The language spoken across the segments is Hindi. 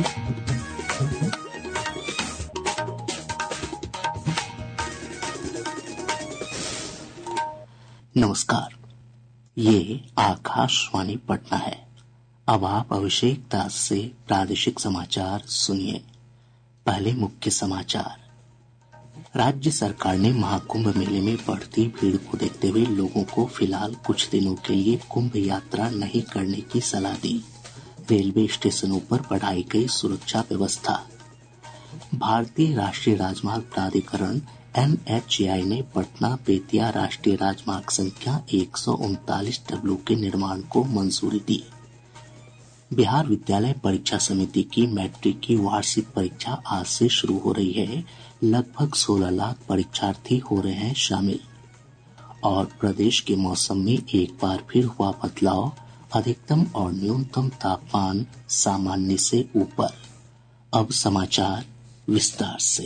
नमस्कार, ये आकाशवाणी पटना है। अब आप अभिषेक दास से प्रादेशिक समाचार सुनिए। पहले मुख्य समाचार। राज्य सरकार ने महाकुंभ मेले में बढ़ती भीड़ को देखते हुए लोगों को फिलहाल कुछ दिनों के लिए कुंभ यात्रा नहीं करने की सलाह दी। रेलवे स्टेशनों पर बढ़ाई गई सुरक्षा व्यवस्था। भारतीय राष्ट्रीय राजमार्ग प्राधिकरण NHAI ने पटना बेतिया राष्ट्रीय राजमार्ग संख्या 139W के निर्माण को मंजूरी दी। बिहार विद्यालय परीक्षा समिति की मैट्रिक की वार्षिक परीक्षा आज से शुरू हो रही है। लगभग 16 लाख परीक्षार्थी हो रहे हैं शामिल। और प्रदेश के मौसम में एक बार फिर हुआ बदलाव, अधिकतम और न्यूनतम तापमान सामान्य से ऊपर। अब समाचार विस्तार से।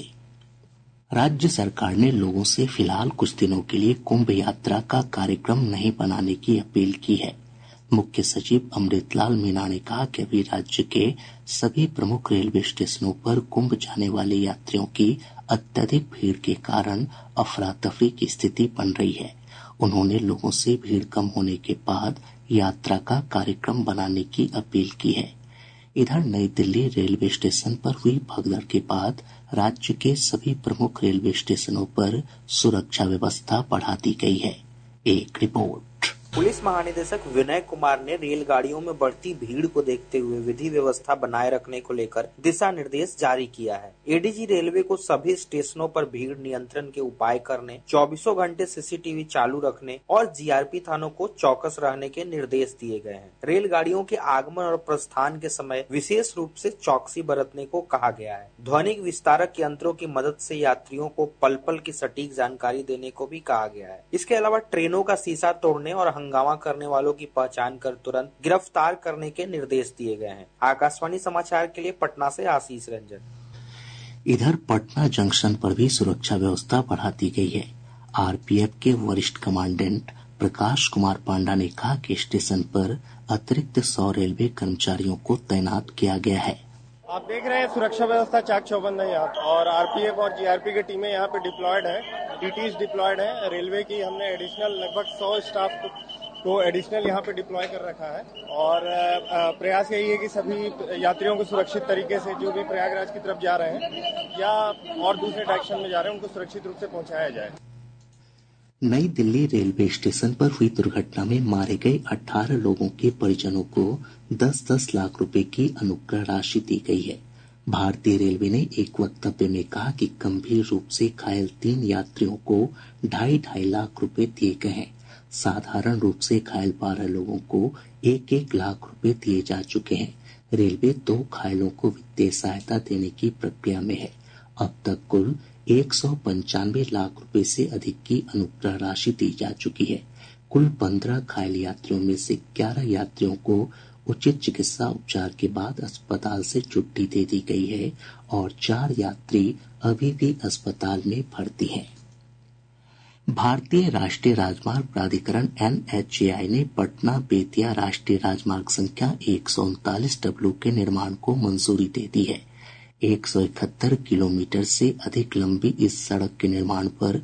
राज्य सरकार ने लोगों से फिलहाल कुछ दिनों के लिए कुंभ यात्रा का कार्यक्रम नहीं बनाने की अपील की है। मुख्य सचिव अमृतलाल मीणा ने कहा कि अभी राज्य के सभी प्रमुख रेलवे स्टेशनों पर कुंभ जाने वाले यात्रियों की अत्यधिक भीड़ के कारण अफरा तफरी की स्थिति बन रही है। उन्होंने लोगों से भीड़ कम होने के बाद यात्रा का कार्यक्रम बनाने की अपील की है। इधर नई दिल्ली रेलवे स्टेशन पर हुई भगदड़ के बाद राज्य के सभी प्रमुख रेलवे स्टेशनों पर सुरक्षा व्यवस्था बढ़ा दी गई है। एक रिपोर्ट। पुलिस महानिदेशक विनय कुमार ने रेलगाड़ियों में बढ़ती भीड़ को देखते हुए विधि व्यवस्था बनाए रखने को लेकर दिशा निर्देश जारी किया है। एडीजी रेलवे को सभी स्टेशनों पर भीड़ नियंत्रण के उपाय करने, 24 घंटे सीसीटीवी चालू रखने और जीआरपी थानों को चौकस रहने के निर्देश दिए गए हैं। रेलगाड़ियों के आगमन और प्रस्थान के समय विशेष रूप से चौकसी बरतने को कहा गया है। ध्वनिक विस्तारक यंत्रों की मदद से यात्रियों को पल पल की सटीक जानकारी देने को भी कहा गया है। इसके अलावा ट्रेनों का शीशा तोड़ने और हंगामा करने वालों की पहचान कर तुरंत गिरफ्तार करने के निर्देश दिए गए हैं। आकाशवाणी समाचार के लिए पटना से आशीष रंजन। इधर पटना जंक्शन पर भी सुरक्षा व्यवस्था बढ़ा दी गई है। आरपीएफ के वरिष्ठ कमांडेंट प्रकाश कुमार पांडा ने कहा कि स्टेशन पर अतिरिक्त 100 रेलवे कर्मचारियों को तैनात किया गया है। आप देख रहे हैं सुरक्षा व्यवस्था चाक चौबंद है यहाँ, और आरपीएफ और जीआरपी की टीमें यहाँ पे डिप्लॉयड है, टीटीज डिप्लॉयड है। रेलवे की हमने एडिशनल लगभग 100 स्टाफ को एडिशनल यहाँ पे डिप्लॉय कर रखा है। और प्रयास यही है कि सभी यात्रियों को सुरक्षित तरीके से, जो भी प्रयागराज की तरफ जा रहे हैं या और दूसरे डायरेक्शन में जा रहे हैं, उनको सुरक्षित रूप से पहुंचाया जाए। नई दिल्ली रेलवे स्टेशन पर हुई दुर्घटना में मारे गए 18 लोगों के परिजनों को 10-10 लाख रुपए की अनुग्रह राशि दी गई है। भारतीय रेलवे ने एक वक्तव्य में कहा कि गंभीर रूप से घायल 3 यात्रियों को 2.5 लाख रुपए दिए गए हैं। साधारण रूप से घायल 12 लोगों को 1-1 लाख रुपए दिए जा चुके हैं। रेलवे 2 घायलों को वित्तीय सहायता देने की प्रक्रिया में है। अब तक कुल 195 लाख रुपए से अधिक की अनुग्रह राशि दी जा चुकी है। कुल 15 घायल यात्रियों में से 11 यात्रियों को उचित चिकित्सा उपचार के बाद अस्पताल से छुट्टी दे दी गई है और 4 यात्री अभी भी अस्पताल में भर्ती हैं। भारतीय राष्ट्रीय राजमार्ग प्राधिकरण NHAI ने पटना बेतिया राष्ट्रीय राजमार्ग संख्या 139W के निर्माण को मंजूरी दे दी है। 171 किलोमीटर से अधिक लंबी इस सड़क के निर्माण पर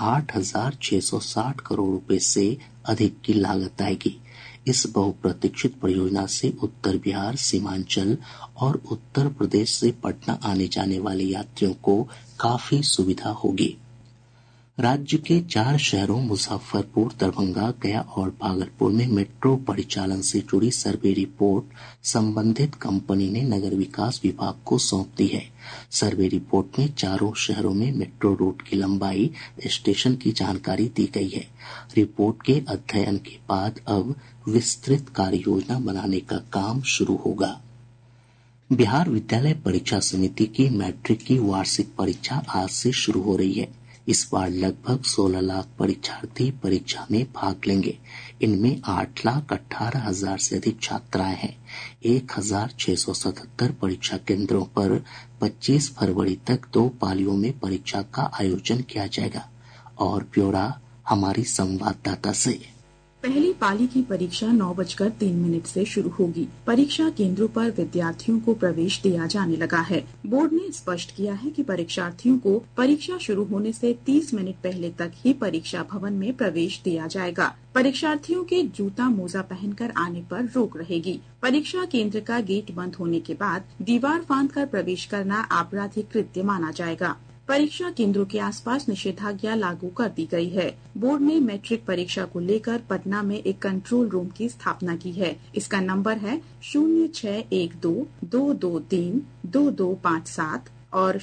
8,660 करोड़ रुपए से अधिक की लागत आएगी। इस बहुप्रतीक्षित परियोजना से उत्तर बिहार, सीमांचल और उत्तर प्रदेश से पटना आने जाने वाले यात्रियों को काफी सुविधा होगी। राज्य के 4 शहरों मुजफ्फरपुर, दरभंगा, गया और भागलपुर में मेट्रो परिचालन से जुड़ी सर्वे रिपोर्ट संबंधित कंपनी ने नगर विकास विभाग को सौंप दी है। सर्वे रिपोर्ट में चारों शहरों में मेट्रो रूट की लंबाई, स्टेशन की जानकारी दी गई है। रिपोर्ट के अध्ययन के बाद अब विस्तृत कार्य योजना बनाने का काम शुरू होगा। बिहार विद्यालय परीक्षा समिति की मैट्रिक की वार्षिक परीक्षा आज से शुरू हो रही है। इस बार लगभग 16 लाख परीक्षार्थी परीक्षा में भाग लेंगे। इनमें 8,18,000 से अधिक छात्राएं हैं। 1,677 परीक्षा केंद्रों पर 25 फरवरी तक 2 पालियों में परीक्षा का आयोजन किया जाएगा। और ब्यौरा हमारी संवाददाता से। पहली पाली की परीक्षा 9:03 से शुरू होगी। परीक्षा केंद्रों पर विद्यार्थियों को प्रवेश दिया जाने लगा है। बोर्ड ने स्पष्ट किया है कि परीक्षार्थियों को परीक्षा शुरू होने से 30 मिनट पहले तक ही परीक्षा भवन में प्रवेश दिया जाएगा। परीक्षार्थियों के जूता मोजा पहनकर आने पर रोक रहेगी। परीक्षा केंद्र का गेट बंद होने के बाद दीवार फांदकर प्रवेश करना आपराधिक कृत्य माना जाएगा। परीक्षा केंद्रों के आसपास निषेधाज्ञा लागू कर दी गई है। बोर्ड ने मैट्रिक परीक्षा को लेकर पटना में एक कंट्रोल रूम की स्थापना की है। इसका नंबर है 0612-223-2257 और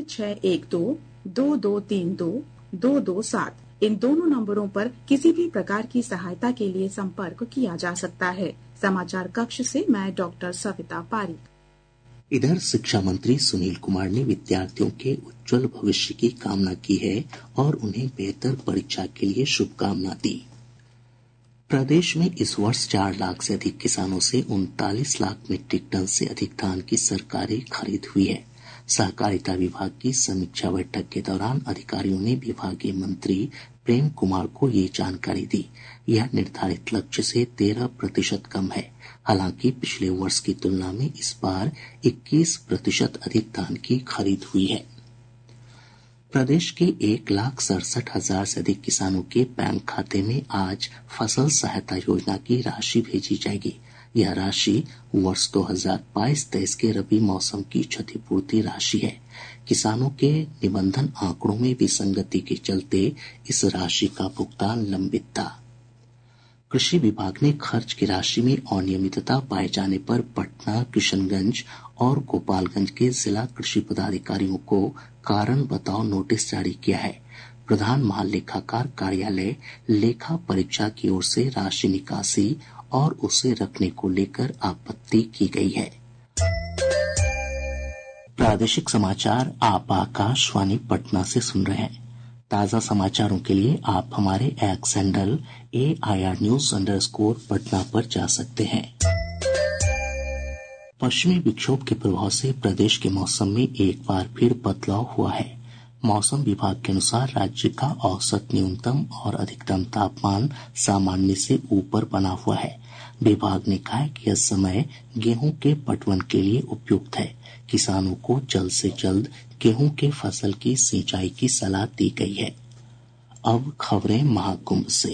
0612-2232-227। इन दोनों नंबरों पर किसी भी प्रकार की सहायता के लिए संपर्क किया जा सकता है। समाचार कक्ष से मैं डॉक्टर सविता पारिक। इधर शिक्षा मंत्री सुनील कुमार ने विद्यार्थियों के उज्जवल भविष्य की कामना की है और उन्हें बेहतर परीक्षा के लिए शुभकामना दी। प्रदेश में इस वर्ष 4 लाख से अधिक किसानों से 39 लाख मीट्रिक टन से अधिक धान की सरकारी खरीद हुई है। सहकारिता विभाग की समीक्षा बैठक के दौरान अधिकारियों ने विभागीय मंत्री प्रेम कुमार को ये जानकारी दी। यह निर्धारित लक्ष्य से 13% कम है। हालांकि पिछले वर्ष की तुलना में इस बार 21% अधिक धान की खरीद हुई है। प्रदेश के 1,67,000 से अधिक किसानों के बैंक खाते में आज फसल सहायता योजना की राशि भेजी जाएगी। यह राशि वर्ष 2022-23 के रबी मौसम की क्षतिपूर्ति राशि है। किसानों के निबंधन आंकड़ों में विसंगति के चलते इस राशि का भुगतान लंबित था। कृषि विभाग ने खर्च की राशि में अनियमितता पाए जाने पर पटना, किशनगंज और गोपालगंज के जिला कृषि पदाधिकारियों को कारण बताओ नोटिस जारी किया है। प्रधान महालेखाकार कार्यालय लेखा परीक्षा की ओर से राशि निकासी और उसे रखने को लेकर आपत्ति की गई है। प्रादेशिक समाचार आप आकाशवाणी पटना से सुन रहे हैं। ताज़ा समाचारों के लिए आप हमारे एक्स हैंडल AIR_News_ पर जा सकते हैं। पश्चिमी विक्षोभ के प्रभाव से प्रदेश के मौसम में एक बार फिर बदलाव हुआ है। मौसम विभाग के अनुसार राज्य का औसत न्यूनतम और अधिकतम तापमान सामान्य से ऊपर बना हुआ है। विभाग ने कहा है कि यह समय गेहूं के पटवन के लिए उपयुक्त है। किसानों को जल्द से जल्द गेहूं के फसल की सिंचाई की सलाह दी गई है। अब खबरें महाकुंभ से।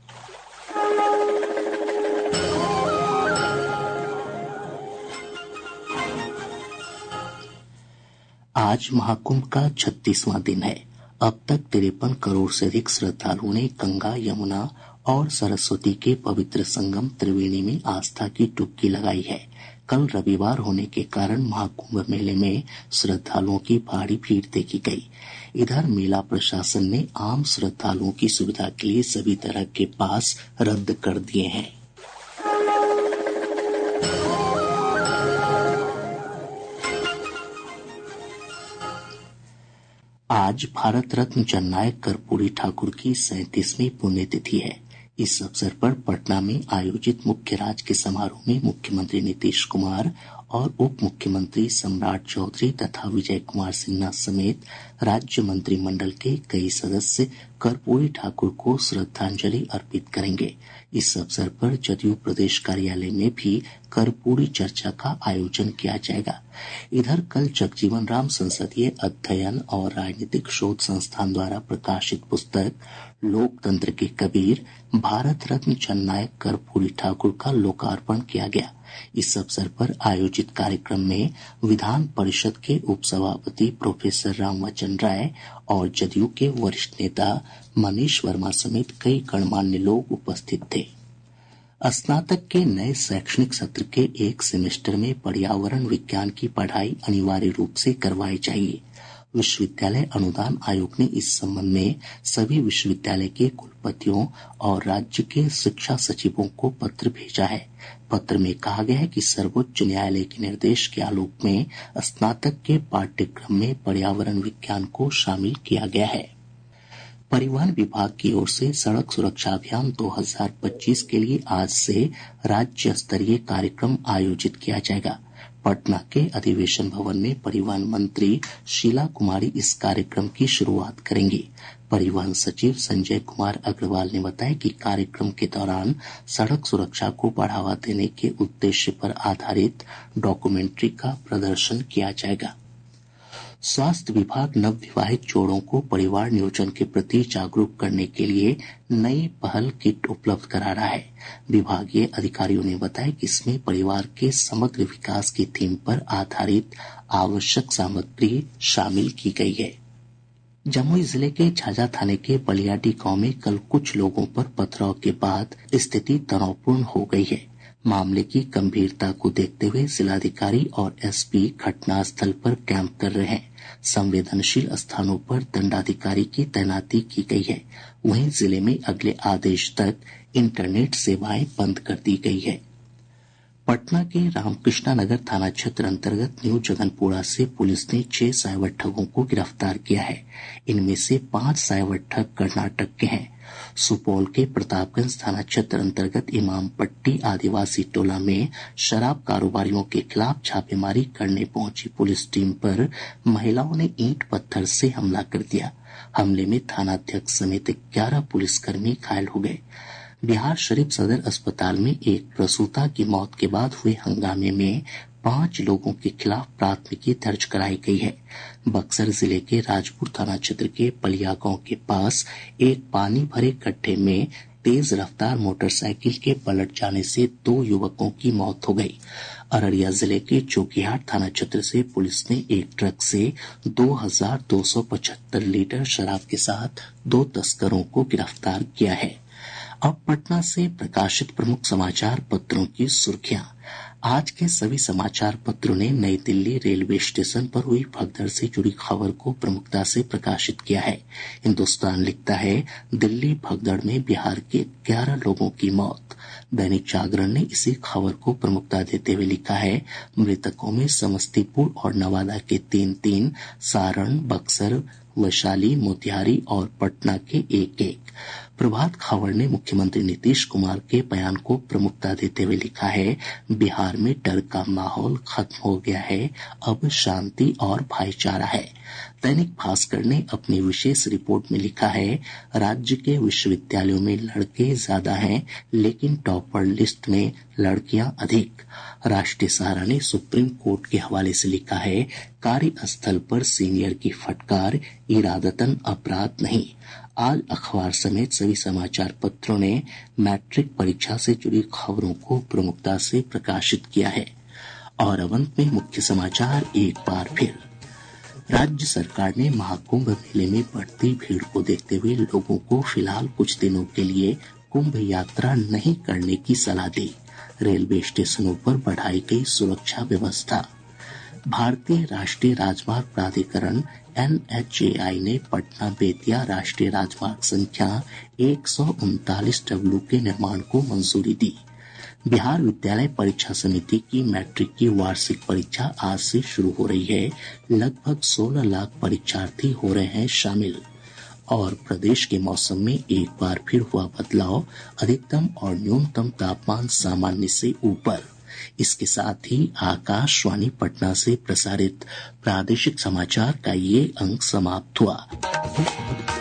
आज महाकुंभ का 36वां दिन है। अब तक 53 करोड़ से अधिक श्रद्धालुओं ने गंगा, यमुना और सरस्वती के पवित्र संगम त्रिवेणी में आस्था की डुबकी लगाई है। कल रविवार होने के कारण महाकुंभ मेले में श्रद्धालुओं की भारी भीड़ देखी गई। इधर मेला प्रशासन ने आम श्रद्धालुओं की सुविधा के लिए सभी तरह के पास रद्द कर दिए हैं। आज भारत रत्न जननायक कर्पूरी ठाकुर की 37वीं पुण्यतिथि है। इस अवसर पर पटना में आयोजित मुख्य राजकीय समारोह में मुख्यमंत्री नीतीश कुमार और उप मुख्यमंत्री सम्राट चौधरी तथा विजय कुमार सिन्हा समेत राज्य मंत्रिमंडल के कई सदस्य कर्पूरी ठाकुर को श्रद्धांजलि अर्पित करेंगे। इस अवसर पर जदयू प्रदेश कार्यालय में भी कर्पूरी चर्चा का आयोजन किया जाएगा। इधर कल जगजीवन राम संसदीय अध्ययन और राजनीतिक शोध संस्थान द्वारा प्रकाशित पुस्तक लोकतंत्र के कबीर भारत रत्न जननायक कर्पूरी ठाकुर का लोकार्पण किया गया। इस अवसर पर आयोजित कार्यक्रम में विधान परिषद के उपसभापति प्रोफेसर रामवचन राय और जदयू के वरिष्ठ नेता मनीष वर्मा समेत कई गणमान्य लोग उपस्थित थे। स्नातक के नए शैक्षणिक सत्र के एक सेमेस्टर में पर्यावरण विज्ञान की पढ़ाई अनिवार्य रूप से करवाई जाएगी। विश्वविद्यालय अनुदान आयोग ने इस संबंध में सभी विश्वविद्यालय के कुलपतियों और राज्य के शिक्षा सचिवों को पत्र भेजा है। पत्र में कहा गया है कि सर्वोच्च न्यायालय के निर्देश के आलोक में स्नातक के पाठ्यक्रम में पर्यावरण विज्ञान को शामिल किया गया है। परिवहन विभाग की ओर से सड़क सुरक्षा अभियान 2025 के लिए आज से राज्य स्तरीय कार्यक्रम आयोजित किया जाएगा। पटना के अधिवेशन भवन में परिवहन मंत्री शीला कुमारी इस कार्यक्रम की शुरुआत करेंगी। परिवहन सचिव संजय कुमार अग्रवाल ने बताया कि कार्यक्रम के दौरान सड़क सुरक्षा को बढ़ावा देने के उद्देश्य पर आधारित डॉक्यूमेंट्री का प्रदर्शन किया जाएगा। स्वास्थ्य विभाग नवविवाहित जोड़ों को परिवार नियोजन के प्रति जागरूक करने के लिए नई पहल किट उपलब्ध करा रहा है। विभागीय अधिकारियों ने बताया कि इसमें परिवार के समग्र विकास की थीम पर आधारित आवश्यक सामग्री शामिल की गई है। जमुई जिले के झाझा थाने के बलियाडी गांव में कल कुछ लोगों पर पथराव के बाद स्थिति तनावपूर्ण हो गई है। मामले की गंभीरता को देखते हुए जिलाधिकारी और एसपी घटनास्थल पर कैंप कर रहे हैं। संवेदनशील स्थानों पर दंडाधिकारी की तैनाती की गई है। वहीं जिले में अगले आदेश तक इंटरनेट सेवाएं बंद कर दी गई है। पटना के रामकृष्णा नगर थाना क्षेत्र अंतर्गत न्यू जगनपुरा से पुलिस ने 6 साइबर ठगों को गिरफ्तार किया है। इनमें से 5 साइबर ठग कर्नाटक के हैं। सुपौल के प्रतापगंज थाना क्षेत्र अंतर्गत इमामपट्टी आदिवासी टोला में शराब कारोबारियों के खिलाफ छापेमारी करने पहुंची पुलिस टीम पर महिलाओं ने ईंट पत्थर से हमला कर दिया। हमले में थानाध्यक्ष समेत 11 पुलिसकर्मी घायल हो गए। बिहार शरीफ सदर अस्पताल में एक प्रसूता की मौत के बाद हुए हंगामे में 5 लोगों के खिलाफ प्राथमिकी दर्ज कराई गई है। बक्सर जिले के राजपुर थाना क्षेत्र के पलिया गांव के पास एक पानी भरे गड्ढे में तेज रफ्तार मोटरसाइकिल के पलट जाने से 2 युवकों की मौत हो गई। अररिया जिले के चौकीहाट थाना क्षेत्र से पुलिस ने एक ट्रक से 2275 लीटर शराब के साथ 2 तस्करों को गिरफ्तार किया है। अब पटना से प्रकाशित प्रमुख समाचार पत्रों की सुर्खियां। आज के सभी समाचार पत्रों ने नई दिल्ली रेलवे स्टेशन पर हुई भगदड़ से जुड़ी खबर को प्रमुखता से प्रकाशित किया है। हिन्दुस्तान लिखता है, दिल्ली भगदड़ में बिहार के 11 लोगों की मौत। दैनिक जागरण ने इसी खबर को प्रमुखता देते हुए लिखा है, मृतकों में समस्तीपुर और नवादा के 3-3, सारण, बक्सर, वैशाली, मोतिहारी और पटना के 1-1। प्रभात खबर ने मुख्यमंत्री नीतीश कुमार के बयान को प्रमुखता देते हुए लिखा है, बिहार में डर का माहौल खत्म हो गया है, अब शांति और भाईचारा है। दैनिक भास्कर ने अपनी विशेष रिपोर्ट में लिखा है, राज्य के विश्वविद्यालयों में लड़के ज्यादा हैं, लेकिन टॉपर लिस्ट में लड़कियां अधिक। राष्ट्रीय सहारा ने सुप्रीम कोर्ट के हवाले से लिखा है, कार्यस्थल पर सीनियर की फटकार, इरादतन अपराध नहीं। आज अखबार समेत सभी समाचार पत्रों ने मैट्रिक परीक्षा से जुड़ी खबरों को प्रमुखता से प्रकाशित किया है। और अब अंत में मुख्य समाचार एक बार फिर। राज्य सरकार ने महाकुंभ मेले में बढ़ती भीड़ को देखते हुए लोगों को फिलहाल कुछ दिनों के लिए कुंभ यात्रा नहीं करने की सलाह दी। रेलवे स्टेशनों पर बढ़ाई गई सुरक्षा व्यवस्था। भारतीय राष्ट्रीय राजमार्ग प्राधिकरण NHAI ने पटना बेतिया राष्ट्रीय राजमार्ग संख्या 139W के निर्माण को मंजूरी दी। बिहार विद्यालय परीक्षा समिति की मैट्रिक की वार्षिक परीक्षा आज से शुरू हो रही है। लगभग 16 लाख परीक्षार्थी हो रहे हैं शामिल। और प्रदेश के मौसम में एक बार फिर हुआ बदलाव, अधिकतम और न्यूनतम तापमान सामान्य से ऊपर। इसके साथ ही आकाशवाणी पटना से प्रसारित प्रादेशिक समाचार का ये अंक समाप्त हुआ।